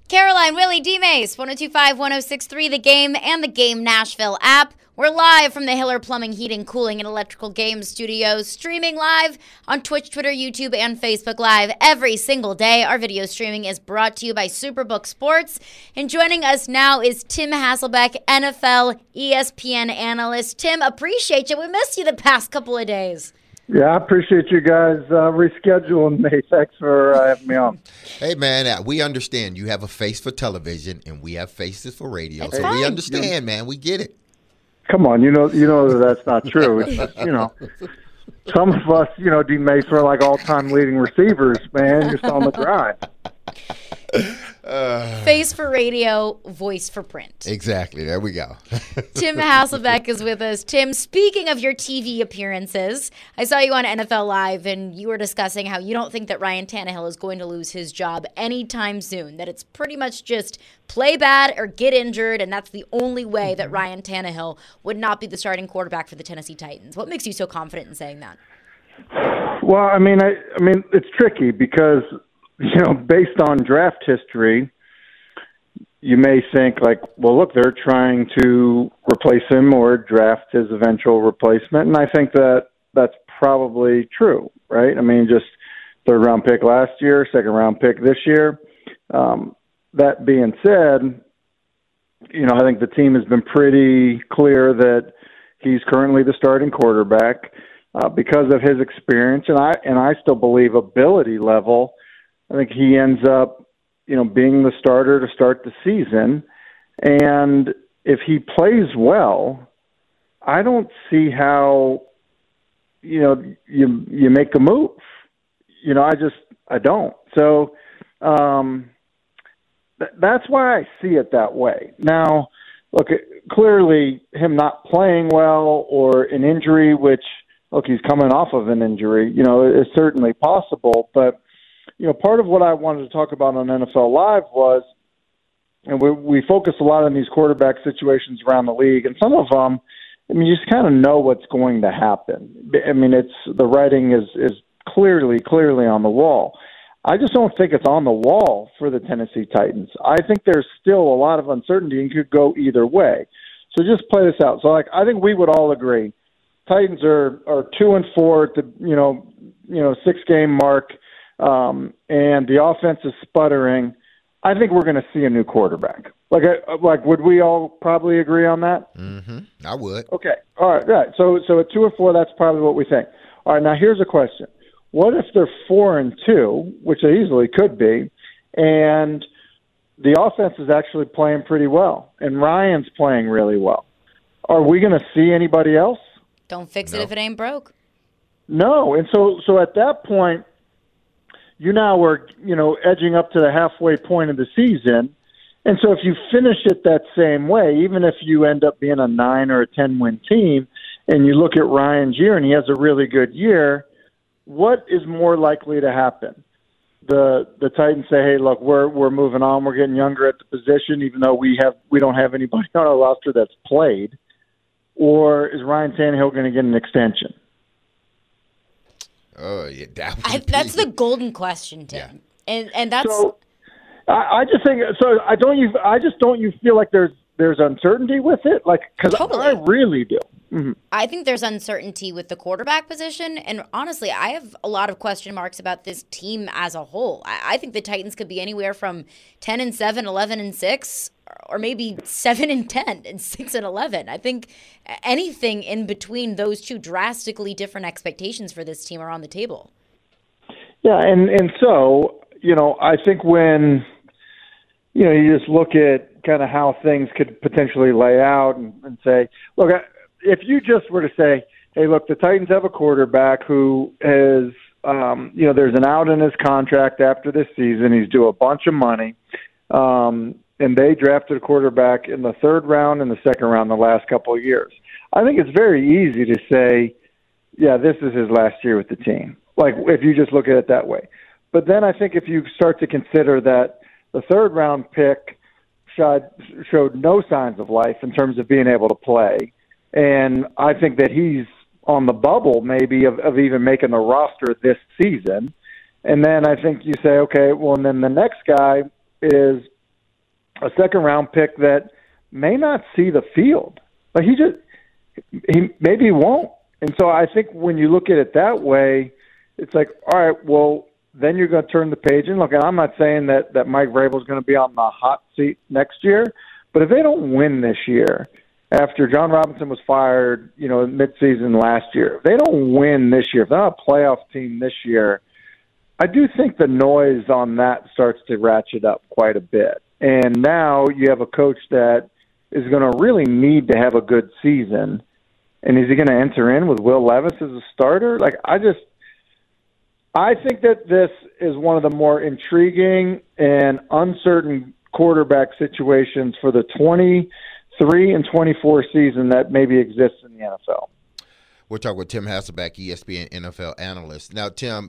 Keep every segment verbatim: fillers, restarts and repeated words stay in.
Caroline, Willie, D-Mace, one oh two five, one oh six three, The Game, and the Game Nashville app. We're live from the Hiller Plumbing, Heating, Cooling, and Electrical Games studios, streaming live on Twitch, Twitter, YouTube, and Facebook Live every single day. Our video streaming is brought to you by Superbook Sports. And joining us now is Tim Hasselbeck, N F L, E S P N analyst. Tim, appreciate you. We missed you the past couple of days. Yeah, I appreciate you guys uh, rescheduling me. Thanks for uh, having me on. Hey, man, uh, we understand you have a face for television, and we have faces for radio. That's so fine. we understand, man. We get it. Come on, you know, you know that that's not true. It's just, you know, some of us, you know, D. Mace are like all-time leading receivers, man, just on the grind. Uh, Face for radio, voice for print. Exactly. There we go. Tim Hasselbeck is with us. Tim, speaking of your T V appearances, I saw you on N F L Live, and you were discussing how you don't think that Ryan Tannehill is going to lose his job anytime soon, that it's pretty much just play bad or get injured, and that's the only way that Ryan Tannehill would not be the starting quarterback for the Tennessee Titans. What makes you so confident in saying that? Well, I mean, I, I mean, it's tricky because, you know, based on draft history, you may think like, well, look, they're trying to replace him or draft his eventual replacement. And I think that that's probably true, right? I mean, just third round pick last year, second round pick this year. Um, that being said, you know, I think the team has been pretty clear that he's currently the starting quarterback uh, because of his experience. And I, and I still believe ability level. I think he ends up, you know, being the starter to start the season. And if he plays well, I don't see how, you know, you you make a move. You know, I just, I don't. So um, th- that's why I see it that way. Now, look, clearly him not playing well or an injury, which, look, he's coming off of an injury, you know, is certainly possible, but you know, part of what I wanted to talk about on N F L Live was, and we, we focus a lot on these quarterback situations around the league, and some of them, I mean, you just kind of know what's going to happen. I mean, it's the writing is is clearly, clearly on the wall. I just don't think it's on the wall for the Tennessee Titans. I think there's still a lot of uncertainty and could go either way. So just play this out. So, like, I think we would all agree, Titans are are two and four at the you know you know six game mark. Um, and the offense is sputtering. I think we're going to see a new quarterback. Like, like, would we all probably agree on that? Mm-hmm. I would. Okay. All right. Right. So, so at two or four, that's probably what we think. All right. Now, here's a question: what if they're four and two, which they easily could be, and the offense is actually playing pretty well, and Ryan's playing really well? Are we going to see anybody else? Don't fix No. it if it ain't broke. No. And so, so at that point, you now are, you know, edging up to the halfway point of the season. And so if you finish it that same way, even if you end up being a nine or a ten-win team, and you look at Ryan's year and he has a really good year, what is more likely to happen? The the Titans say, hey, look, we're we're moving on. We're getting younger at the position, even though we have we don't have anybody on our roster that's played. Or is Ryan Tannehill going to get an extension? Oh, yeah. That would I, be- that's the golden question, Tim. Yeah. And and that's So I, I just think so. I don't you. I just don't. You feel like there's there's uncertainty with it, like because Totally. I really do. Mm-hmm. I think there's uncertainty with the quarterback position. And honestly, I have a lot of question marks about this team as a whole. I, I think the Titans could be anywhere from ten and seven, eleven and six, or maybe seven and ten and six and eleven. I think anything in between those two drastically different expectations for this team are on the table. Yeah, and and so you know, I think when you know you just look at kind of how things could potentially lay out and, and say, look, if you just were to say, hey, look, the Titans have a quarterback who is, um, you know, there's an out in his contract after this season. He's due a bunch of money. Um, and they drafted a quarterback in the third round and the second round the last couple of years. I think it's very easy to say, yeah, this is his last year with the team, like if you just look at it that way. But then I think if you start to consider that the third-round pick showed, showed no signs of life in terms of being able to play, and I think that he's on the bubble maybe of, of even making the roster this season, and then I think you say, okay, well, and then the next guy is a second round pick that may not see the field. Like he just he maybe he won't. And so I think when you look at it that way, it's like, all right, well, then you're going to turn the page. And look, and I'm not saying that, that Mike Vrabel is going to be on the hot seat next year, but if they don't win this year, after John Robinson was fired, you know, midseason last year, if they don't win this year, if they're not a playoff team this year, I do think the noise on that starts to ratchet up quite a bit. And now you have a coach that is going to really need to have a good season. And is he going to enter in with Will Levis as a starter? Like, I just, I think that this is one of the more intriguing and uncertain quarterback situations for the twenty-three and twenty-four season that maybe exists in the N F L. We're talking with Tim Hasselbeck, E S P N N F L analyst. Now, Tim,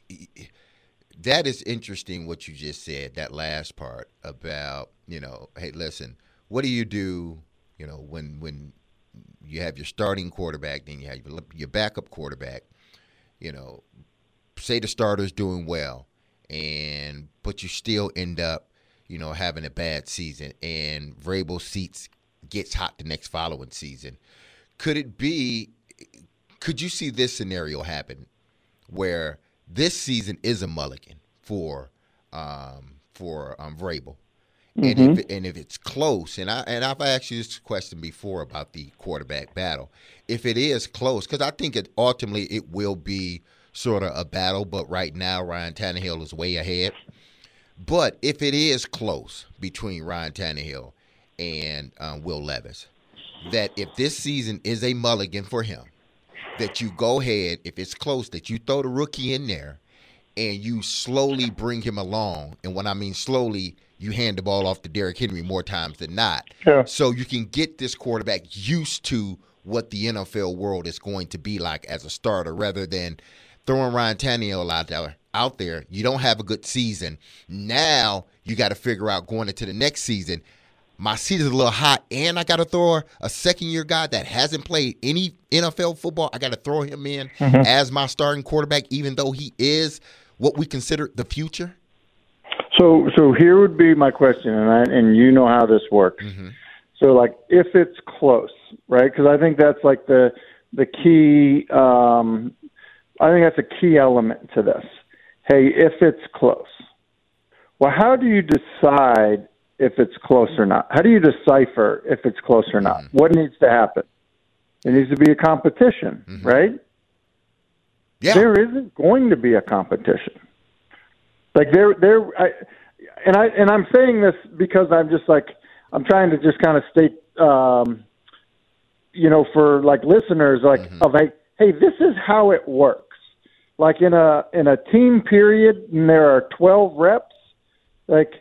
that is interesting what you just said, that last part about, you know, hey, listen, what do you do, you know, when when you have your starting quarterback, then you have your, your backup quarterback, you know, say the starter's doing well, and but you still end up, you know, having a bad season, and Vrabel seats gets hot the next following season. Could it be, could you see this scenario happen where this season is a mulligan for um, for um, Vrabel? Mm-hmm. And if and if it's close, and I and I've asked you this question before about the quarterback battle. If it is close, because I think it ultimately it will be sort of a battle, but right now Ryan Tannehill is way ahead. But if it is close between Ryan Tannehill and um, Will Levis, that if this season is a mulligan for him, that you go ahead, if it's close, that you throw the rookie in there and you slowly bring him along. And when I mean slowly, you hand the ball off to Derrick Henry more times than not. Sure. So you can get this quarterback used to what the N F L world is going to be like as a starter, rather than throwing Ryan Tannehill out there. Out there, you don't have a good season. Now you got to figure out going into the next season, my seat is a little hot, and I got to throw a second-year guy that hasn't played any N F L football. I got to throw him in mm-hmm. as my starting quarterback, even though he is what we consider the future. So, so here would be my question, and I, and you know how this works. Mm-hmm. So, like, if it's close, right? Because I think that's like the the key. Um, I think that's a key element to this. Hey, if it's close, well, how do you decide if it's close or not? How do you decipher if it's close or not? Mm-hmm. What needs to happen? There needs to be a competition, mm-hmm. right? Yeah. There isn't going to be a competition. Like there, there, I, and I and I'm saying this because I'm just like I'm trying to just kind of state, um, you know, for like listeners, like mm-hmm. of like, hey, this is how it works. Like in a in a team period, and there are twelve reps. Like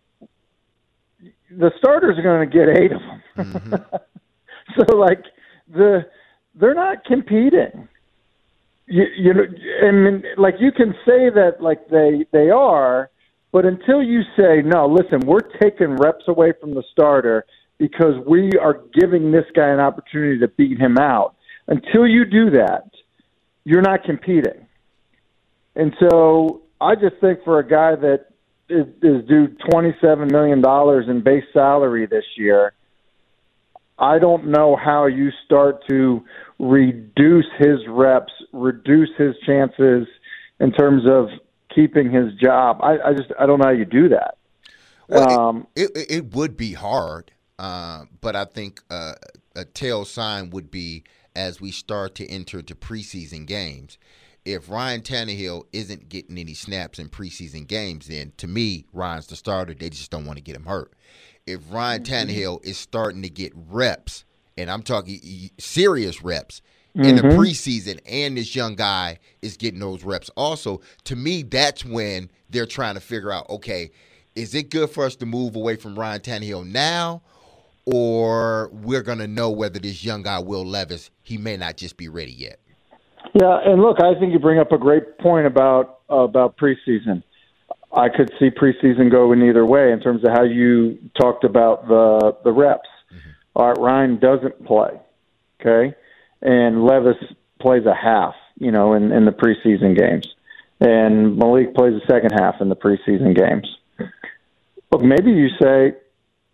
the starters are going to get eight of them. Mm-hmm. So like the they're not competing. You, you know, and like you can say that like they they are, but until you say no, listen, we're taking reps away from the starter because we are giving this guy an opportunity to beat him out. Until you do that, you're not competing. And so I just think for a guy that is, is due twenty-seven million dollars in base salary this year, I don't know how you start to reduce his reps, reduce his chances in terms of keeping his job. I, I just I don't know how you do that. Well, um, it, it, it would be hard, uh, but I think uh, a tail sign would be as we start to enter into preseason games. If Ryan Tannehill isn't getting any snaps in preseason games, then to me, Ryan's the starter. They just don't want to get him hurt. If Ryan Tannehill is starting to get reps, and I'm talking serious reps, mm-hmm. in the preseason, and this young guy is getting those reps also, to me, that's when they're trying to figure out, okay, is it good for us to move away from Ryan Tannehill now, or we're going to know whether this young guy, Will Levis, he may not just be ready yet? Yeah, and look, I think you bring up a great point about uh, about preseason. I could see preseason go in either way in terms of how you talked about the the reps. Mm-hmm. All right, Ryan doesn't play, okay, and Levis plays a half, you know, in, in the preseason games, and Malik plays the second half in the preseason games. Look, maybe you say,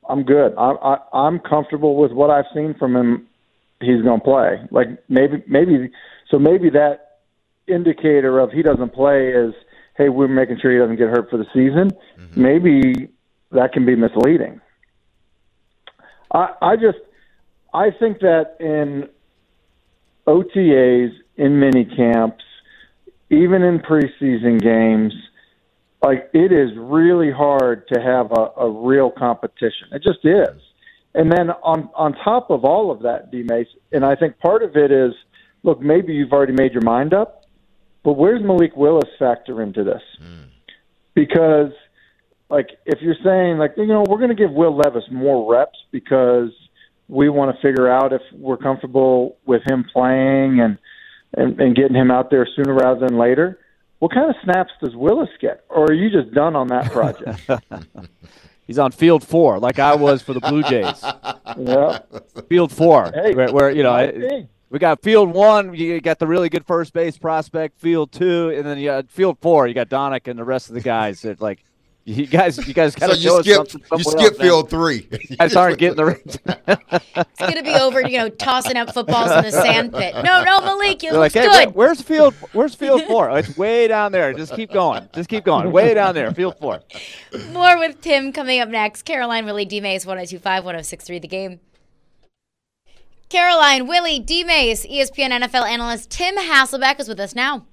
I'm good. I, I, I'm comfortable with what I've seen from him. He's going to play. Like maybe, maybe, so maybe that indicator of he doesn't play is, hey, we're making sure he doesn't get hurt for the season. Mm-hmm. Maybe that can be misleading. I, I just, I think that in O T As, in mini camps, even in preseason games, like it is really hard to have a, a real competition. It just is. And then on on top of all of that, D-Mace, and I think part of it is, look, maybe you've already made your mind up, but where's Malik Willis factor into this? Mm. Because, like, if you're saying, like, you know, we're going to give Will Levis more reps because we want to figure out if we're comfortable with him playing and, and, and getting him out there sooner rather than later, what kind of snaps does Willis get? Or are you just done on that project? He's on field four, like I was for the Blue Jays. Yeah. Field four, hey, where, where you know, I, we got field one, you got the really good first base prospect, field two, and then you got field four, you got Donick and the rest of the guys. It's like, you guys, you guys got to so show skip, us something. You skip else, field three. You guys aren't getting the range. It's going to be over, you know, tossing up footballs in the sand pit. No, no, Malik, you look like, hey, good. Where, where's field? Where's field four? Oh, it's way down there. Just keep going. Just keep going. Way down there, field four. More with Tim coming up next. Caroline, Willie, D-Mace, one oh two five, one oh six three, The Game. Caroline, Willie, D-Mace, E S P N N F L analyst Tim Hasselbeck is with us now.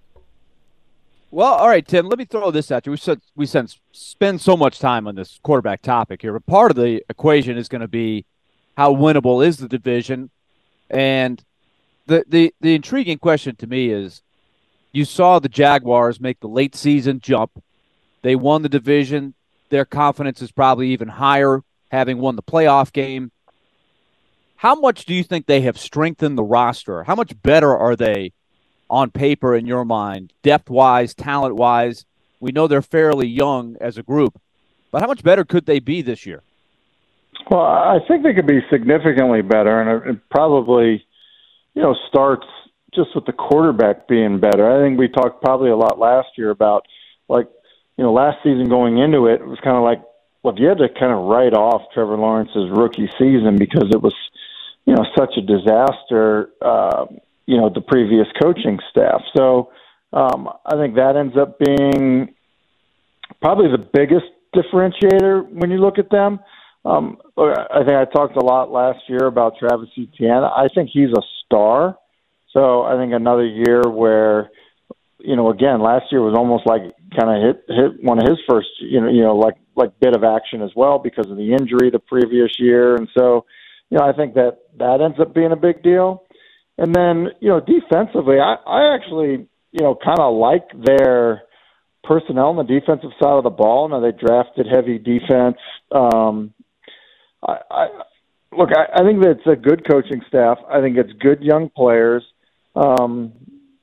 Well, all right, Tim, let me throw this at you. We said we spend, spend so much time on this quarterback topic here, but part of the equation is going to be how winnable is the division. And the, the, the intriguing question to me is, you saw the Jaguars make the late season jump. They won the division. Their confidence is probably even higher, having won the playoff game. How much do you think they have strengthened the roster? How much better are they on paper in your mind, depth-wise, talent-wise? We know they're fairly young as a group, but how much better could they be this year? Well, I think they could be significantly better, and it probably, you know, starts just with the quarterback being better. I think we talked probably a lot last year about, like, you know, last season going into it, it was kind of like, well, you had to kind of write off Trevor Lawrence's rookie season because it was, you know, such a disaster, uh, you know, the previous coaching staff. So um, I think that ends up being probably the biggest differentiator when you look at them. Um, I think I talked a lot last year about Travis Etienne. I think he's a star. So I think another year where, you know, again, last year was almost like kind of hit hit one of his first, you know, you know, like like bit of action as well because of the injury the previous year. And so, you know, I think that that ends up being a big deal. And then, you know, defensively, I, I actually, you know, kind of like their personnel on the defensive side of the ball. Now, they drafted heavy defense. Um, I, I Look, I, I think that it's a good coaching staff. I think it's good young players. Um,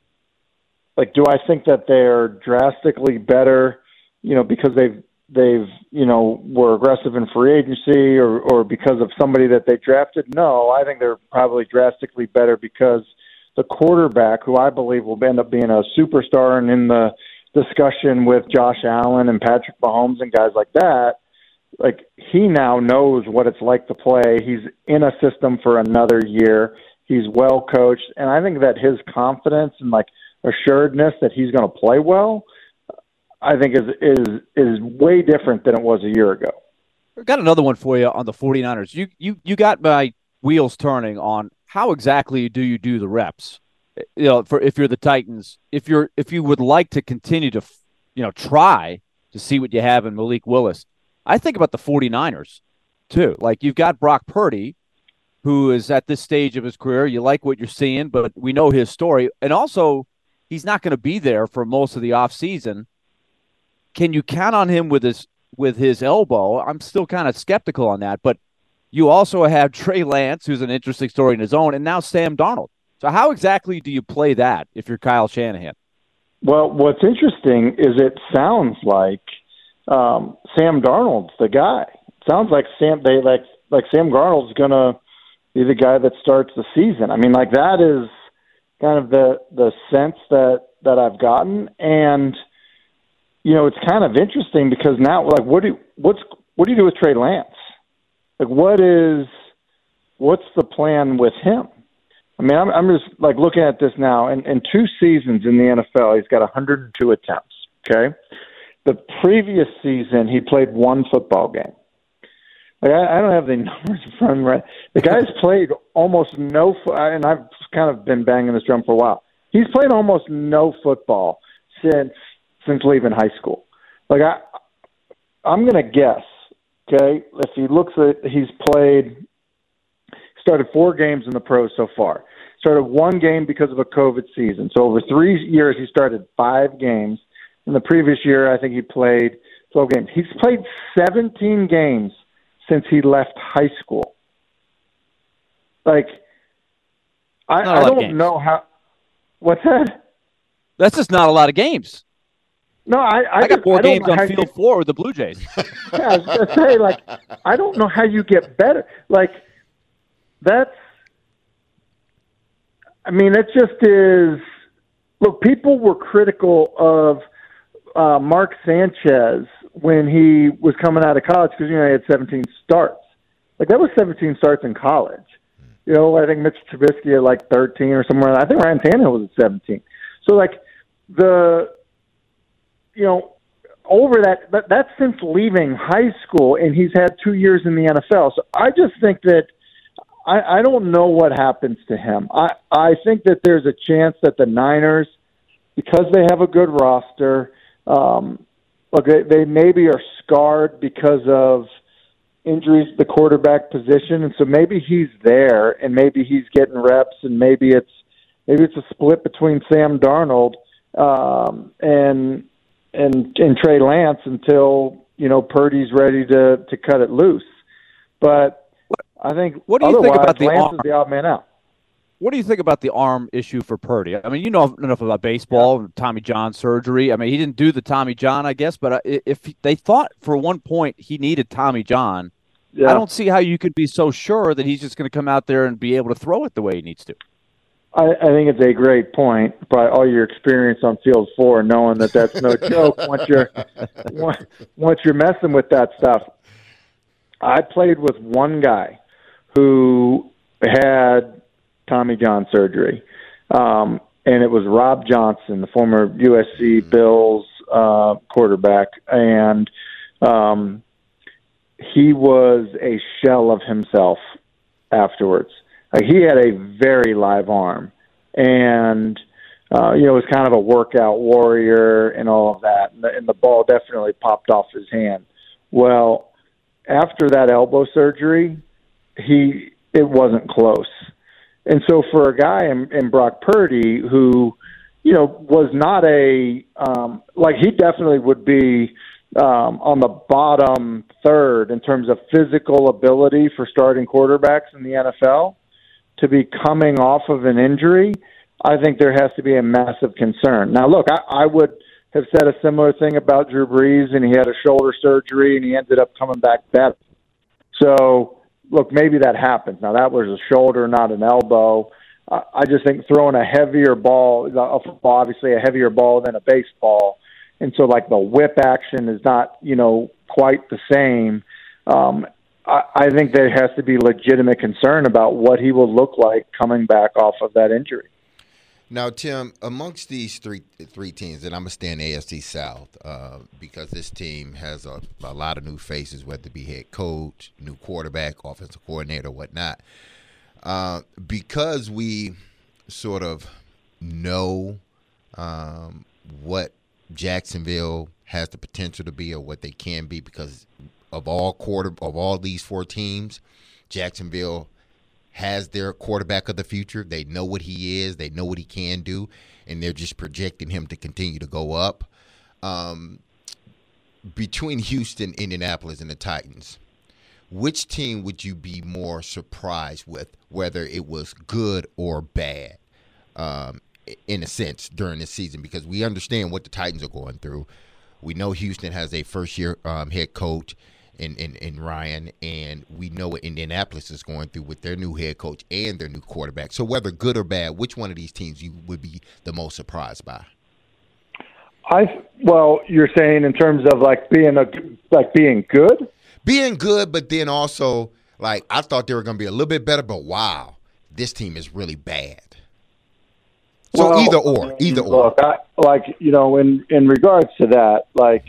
like, do I think that they're drastically better, you know, because they've, they've, you know, were aggressive in free agency or, or because of somebody that they drafted? No, I think they're probably drastically better because the quarterback, who I believe will end up being a superstar and in the discussion with Josh Allen and Patrick Mahomes and guys like that, like he now knows what it's like to play. He's in a system for another year. He's well coached. And I think that his confidence and like assuredness that he's going to play well, I think is is is way different than it was a year ago. I've got another one for you on the 49ers. You you you got my wheels turning on how exactly do you do the reps? You know, for if you're the Titans, if you're if you would like to continue to, you know, try to see what you have in Malik Willis. I think about the 49ers too. Like you've got Brock Purdy, who is at this stage of his career. You like what you're seeing, but we know his story. And also, he's not going to be there for most of the offseason. Can you count on him with his with his elbow? I'm still kind of skeptical on that. But you also have Trey Lance, who's an interesting story in his own, and now Sam Darnold. So how exactly do you play that if you're Kyle Shanahan? Well, what's interesting is it sounds like um, Sam Darnold's the guy. It sounds like Sam they like like Sam Darnold's going to be the guy that starts the season. I mean, like that is kind of the the sense that that I've gotten. And you know, it's kind of interesting because now, like, what do what's what do you do with Trey Lance? Like, what is what's the plan with him? I mean, I'm, I'm just like looking at this now. In, in two seasons in the N F L, he's got one hundred two attempts. Okay, the previous season he played one football game. Like, I, I don't have the numbers in front of me. Right. The guy's played almost no, and I've kind of been banging this drum for a while. He's played almost no football since since leaving high school. Like, I, I'm going to guess. Okay, if he looks at, he's played, started four games in the pros so far. Started one game because of a COVID season. So over three years, he started five games. In the previous year, I think he played twelve games. He's played seventeen games since he left high school. Like, I, I don't know how. What's that? That's just not a lot of games. No, I, I, I got just, four I don't games know on how field you, four with the Blue Jays. Yeah, I was going to say, like, I don't know how you get better. Like, that's, I mean, it just is, look, people were critical of uh, Mark Sanchez when he was coming out of college because, you know, he had seventeen starts. Like, that was seventeen starts in college. You know, I think Mitch Trubisky had like thirteen or somewhere. I think Ryan Tannehill was at seventeen. So, like, the, you know, over that, that, that's since leaving high school, and he's had two years in the N F L. So I just think that I, I don't know what happens to him. I, I think that there's a chance that the Niners, because they have a good roster, um, look, they, they maybe are scarred because of injuries to the quarterback position, and so maybe he's there, and maybe he's getting reps, and maybe it's maybe it's a split between Sam Darnold um, and and and Trey Lance until, you know, Purdy's ready to to cut it loose. But I think what do you think about the Lance arm? is the odd man out. What do you think about the arm issue for Purdy? I mean, you know enough about baseball, yeah. Tommy John surgery. I mean, he didn't do the Tommy John, I guess, but if they thought for one point he needed Tommy John, yeah. I don't see how you could be so sure that he's just going to come out there and be able to throw it the way he needs to. I, I think it's a great point. By all your experience on field four, knowing that that's no joke once you're once you're messing with that stuff. I played with one guy who had Tommy John surgery, um, and it was Rob Johnson, the former U S C Bills uh, quarterback, and um, he was a shell of himself afterwards. Like, he had a very live arm, and uh, you know, was kind of a workout warrior and all of that, and the, and the ball definitely popped off his hand. Well, after that elbow surgery, he it wasn't close. And so for a guy in, in Brock Purdy who, you know, was not a um, like he definitely would be um, on the bottom third in terms of physical ability for starting quarterbacks in the N F L, to be coming off of an injury, I think there has to be a massive concern. Now, look, I, I would have said a similar thing about Drew Brees, and he had a shoulder surgery, and he ended up coming back better. So, look, maybe that happens. Now, that was a shoulder, not an elbow. Uh, I just think throwing a heavier ball, a football, obviously a heavier ball than a baseball, and so, like, the whip action is not, you know, quite the same. Um I think there has to be legitimate concern about what he will look like coming back off of that injury. Now, Tim, amongst these three three teams, and I'm going to stay in the A F C South uh, because this team has a, a lot of new faces, whether it be head coach, new quarterback, offensive coordinator, whatnot. Uh, because we sort of know um, what Jacksonville has the potential to be or what they can be, because of all quarter of all these four teams, Jacksonville has their quarterback of the future. They know what he is. They know what he can do, and they're just projecting him to continue to go up. Um, between Houston, Indianapolis, and the Titans, which team would you be more surprised with, whether it was good or bad, um, in a sense, during this season? Because we understand what the Titans are going through. We know Houston has a first-year um, head coach in, in, in Ryan, and we know what Indianapolis is going through with their new head coach and their new quarterback. So whether good or bad, which one of these teams you would be the most surprised by? I well, you're saying in terms of like being a like being good, being good, but then also like I thought they were going to be a little bit better, but wow, this team is really bad. So well, either or, either or. Look, I, like you know, in in regards to that, like,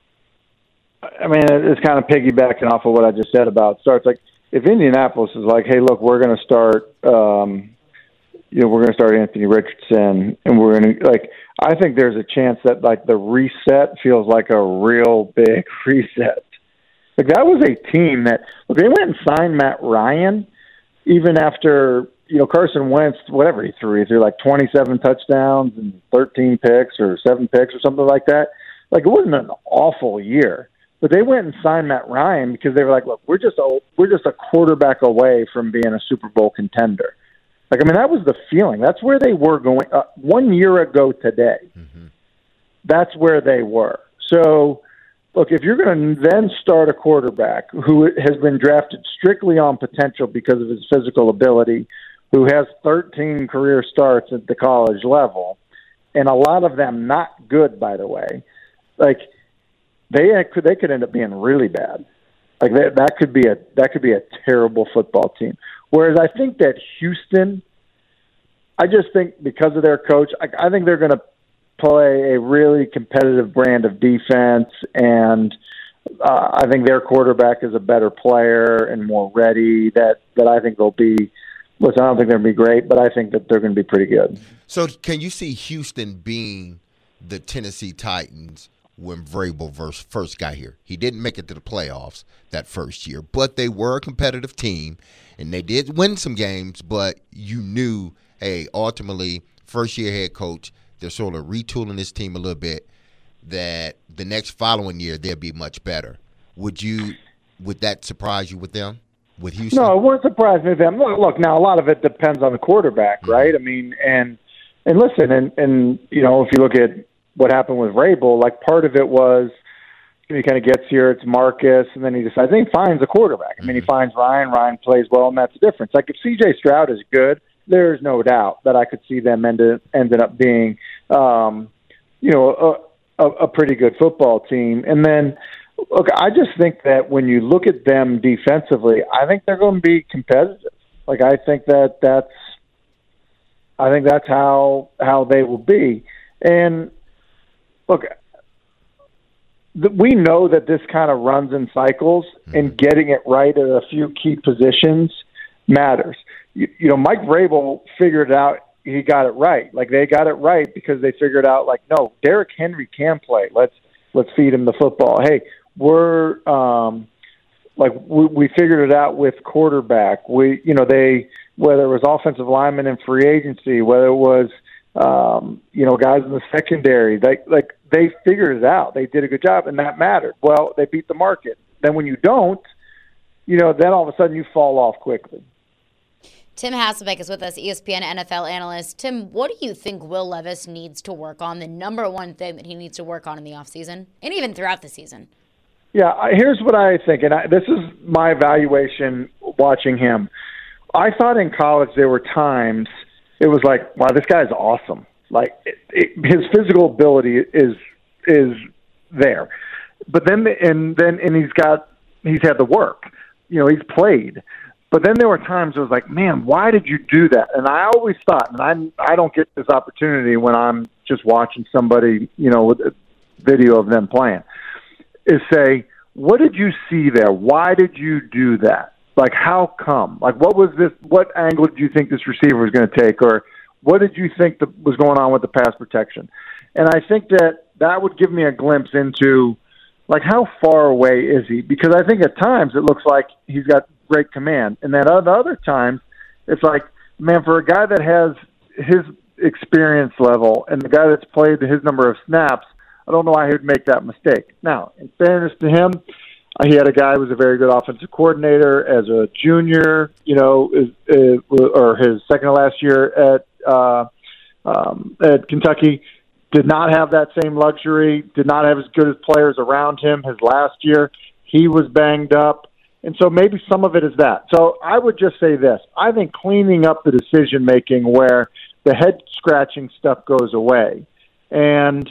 I mean, it's kind of piggybacking off of what I just said about starts. Like, if Indianapolis is like, hey, look, we're going to start, um, you know, we're going to start Anthony Richardson, and we're going to like, I think there's a chance that like the reset feels like a real big reset. Like that was a team that look, they went and signed Matt Ryan, even after. You know, Carson Wentz, whatever he threw, he threw like twenty-seven touchdowns and thirteen picks or seven picks or something like that. Like, it wasn't an awful year. But they went and signed Matt Ryan because they were like, look, we're just a, we're just a quarterback away from being a Super Bowl contender. Like, I mean, that was the feeling. That's where they were going. Uh, one year ago today, mm-hmm. That's where they were. So, look, if you're going to then start a quarterback who has been drafted strictly on potential because of his physical ability, who has thirteen career starts at the college level, and a lot of them not good, by the way. Like they could they could end up being really bad. Like that that could be a that could be a terrible football team. Whereas I think that Houston, I just think because of their coach, I, I think they're going to play a really competitive brand of defense, and uh, I think their quarterback is a better player and more ready. That that I think they'll be. Listen, I don't think they're going to be great, but I think that they're going to be pretty good. So can you see Houston being the Tennessee Titans when Vrabel first got here? He didn't make it to the playoffs that first year, but they were a competitive team, and they did win some games, but you knew, hey, ultimately, first-year head coach, they're sort of retooling this team a little bit, that the next following year they'll be much better. Would you? Would that surprise you with them? With Houston? No, it wouldn't surprise me with them. Look, look, now a lot of it depends on the quarterback, mm-hmm. right? I mean, and and listen, and, and you know, if you look at what happened with Vrabel, like part of it was you know, he kind of gets here, it's Marcus, and then he decides, I think he finds a quarterback. I mean, mm-hmm. he finds Ryan, Ryan plays well, and that's the difference. Like if C J Stroud is good, there's no doubt that I could see them ended ended up being, um, you know, a, a, a pretty good football team, and then. Look, I just think that when you look at them defensively, I think they're going to be competitive. Like I think that that's, I think that's how how they will be. And look, th- we know that this kind of runs in cycles, mm-hmm. and getting it right at a few key positions matters. You, you know, Mike Vrabel figured it out. He got it right. Like they got it right because they figured out, like, no, Derrick Henry can play. Let's let's feed him the football. Hey. We're um, like we, we figured it out with quarterback. We, you know, they whether it was offensive linemen in free agency, whether it was um, you know guys in the secondary, they like they figured it out. They did a good job, and that mattered. Well, they beat the market. Then when you don't, you know, then all of a sudden you fall off quickly. Tim Hasselbeck is with us, E S P N N F L analyst. Tim, what do you think Will Levis needs to work on, the number one thing that he needs to work on in the offseason and even throughout the season? Yeah, here's what I think, and I, this is my evaluation watching him. I thought in college there were times it was like, wow, this guy's awesome. Like it, it, his physical ability is is there, but then and then and he's got he's had the work. You know, he's played. But then there were times it was like, man, why did you do that? And I always thought, and I I don't get this opportunity when I'm just watching somebody, you know, with a video of them playing, is say, what did you see there? Why did you do that? Like, how come? Like, what was this? What angle did you think this receiver was going to take? Or what did you think that was going on with the pass protection? And I think that that would give me a glimpse into, like, how far away is he? Because I think at times it looks like he's got great command. And then at other times, it's like, man, for a guy that has his experience level and the guy that's played his number of snaps, I don't know why he would make that mistake. Now, in fairness to him, uh, he had a guy who was a very good offensive coordinator as a junior, you know, is, is, or his second to last year at uh, um, at Kentucky. Did not have that same luxury, did not have as good as players around him his last year. He was banged up. And so maybe some of it is that. So I would just say this. I think cleaning up the decision-making where the head-scratching stuff goes away and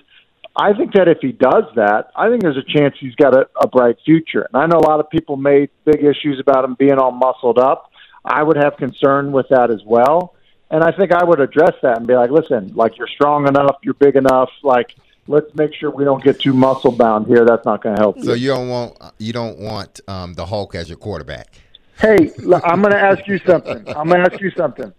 I think that if he does that, I think there's a chance he's got a, a bright future. And I know a lot of people made big issues about him being all muscled up. I would have concern with that as well. And I think I would address that and be like, listen, like, you're strong enough, you're big enough, like, let's make sure we don't get too muscle bound here. That's not going to help you. So you don't want you don't want um, the Hulk as your quarterback. Hey, I'm going to ask you something. I'm going to ask you something.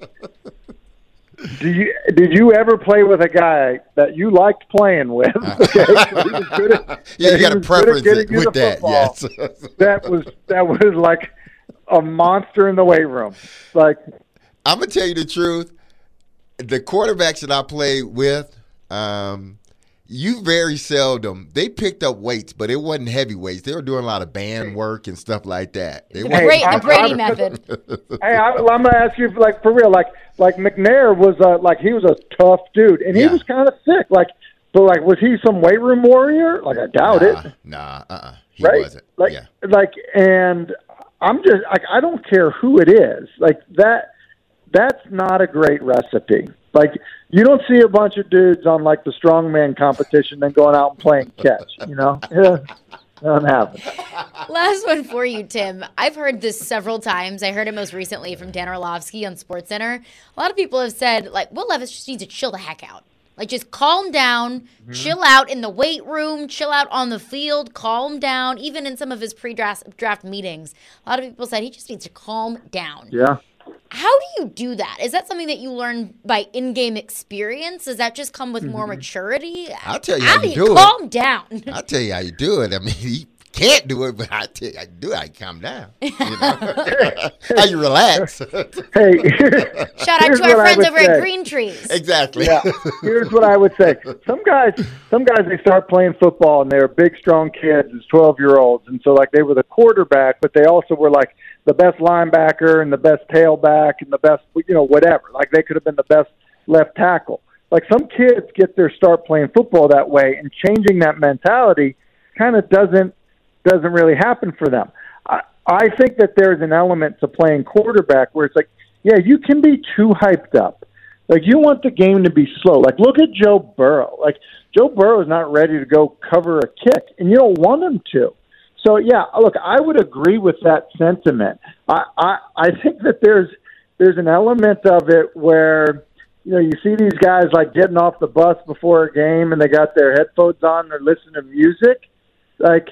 Do you did you ever play with a guy that you liked playing with? Okay, so he was good at, yeah, you got a preference with that. Yes, that was that was like a monster in the weight room. Like, I'm gonna tell you the truth. The quarterbacks that I played with, um, you very seldom they picked up weights, but it wasn't heavy weights. They were doing a lot of band work and stuff like that. They the, Brady, hey, the Brady I, method. Hey, I, I'm gonna ask you, like, for real, like, like McNair was uh, like he was a tough dude, and he Yeah. was kind of sick. Like, but like, was he some weight room warrior? Like, I doubt nah, it. Nah, uh, uh he right? wasn't. Like, yeah. like, and I'm just like, I don't care who it is. Like that, that's not a great recipe. Like, you don't see a bunch of dudes on, like, the strongman competition then going out and playing catch, you know? It doesn't happen. Last one for you, Tim. I've heard this several times. I heard it most recently from Dan Orlovsky on SportsCenter. A lot of people have said, like, Will Levis just needs to chill the heck out. Like, just calm down, mm-hmm. chill out in the weight room, chill out on the field, calm down. Even in some of his pre-draft draft meetings, a lot of people said he just needs to calm down. Yeah. How do you do that? Is that something that you learn by in-game experience? Does that just come with more Mm-hmm. maturity? I'll tell you how, how you do do it. Calm down. I'll tell you how you do it. I mean, you can't do it, but I tell you, I do it. I calm down. You know? How you relax. Hey, shout out to our friends over say. at Green Trees. Exactly. Yeah. Here's what I would say. Some guys, some guys, they start playing football and they were big, strong kids as twelve-year-olds, and so like they were the quarterback, but they also were like the best linebacker and the best tailback and the best, you know, whatever. Like they could have been the best left tackle. Like some kids get their start playing football that way, and changing that mentality kind of doesn't doesn't really happen for them. I, I think that there's an element to playing quarterback where it's like, yeah, you can be too hyped up. Like you want the game to be slow. Like look at Joe Burrow. Like Joe Burrow is not ready to go cover a kick, and you don't want him to. So, yeah, look, I would agree with that sentiment. I, I, I think that there's there's an element of it where, you know, you see these guys, like, getting off the bus before a game and they got their headphones on, they're listening to music. Like,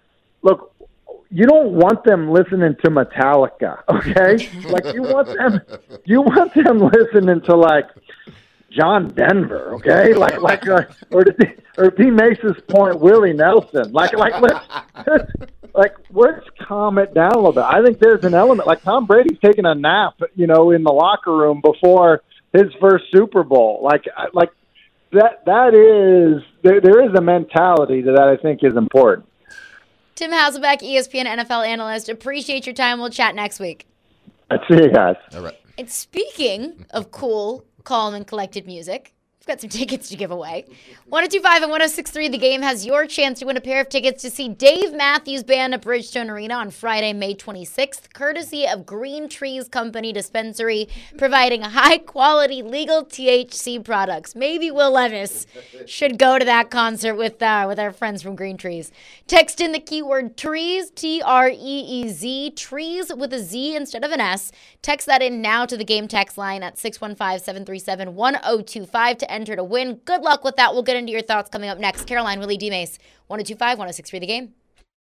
look, you don't want them listening to Metallica, okay? Like, you want them you want them listening to, like, John Denver, okay, like like uh, or to be, or P. Mace's point, Willie Nelson, like like let's, like let's calm it down a little bit. I think there's an element like Tom Brady's taking a nap, you know, in the locker room before his first Super Bowl. Like like that that is there, there is a mentality to that I think is important. Tim Hasselbeck, E S P N N F L analyst. Appreciate your time. We'll chat next week. I see you guys. All right. And speaking of cool, calm, and collected music, we've got some tickets to give away. one oh two five and one oh six three, The Game has your chance to win a pair of tickets to see Dave Matthews Band at Bridgestone Arena on Friday, May twenty-sixth, courtesy of Green Trees Company Dispensary, providing high-quality legal T H C products. Maybe Will Levis should go to that concert with uh, with our friends from Green Trees. Text in the keyword TREES, T R E E Z, TREES with a Z instead of an S. Text that in now to the Game text line at six one five, seven three seven, one oh two five to enter to win. Good luck with that. We'll get into your thoughts coming up next. Caroline, Willie D. Mace, one oh two five, one oh six three The Game.